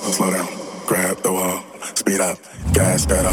slow down, grab the wall, speed up, gas pedal.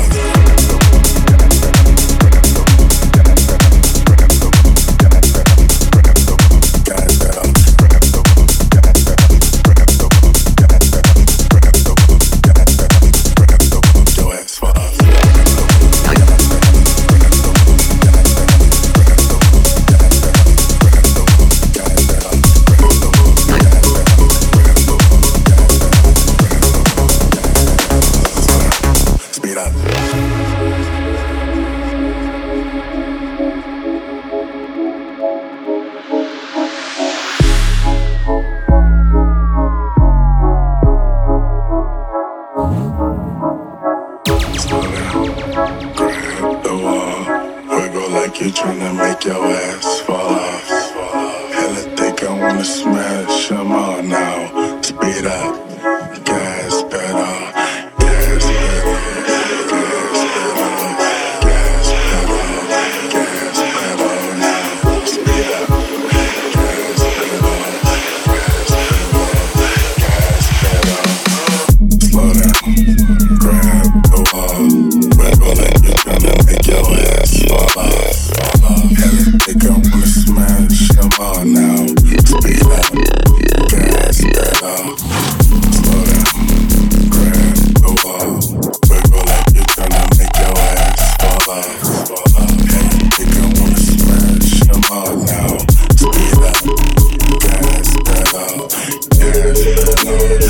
You tryna make your ass fall off. Hella think I wanna smash them all now. Speed up, gas pedal, gas pedal, gas pedal, gas pedal, gas pedal now. Speed up, gas pedal, gas pedal, gas pedal. Slow down, grab the wall. Wiggle it, you tryna make your ass fall off. Think I wanna smash them all now. Speed up, gas pedal. Slow down, grab the wall. Wiggle like you're tryna make your ass fall off. Think I wanna smash them all now. Speed up, gas pedal, gas pedal.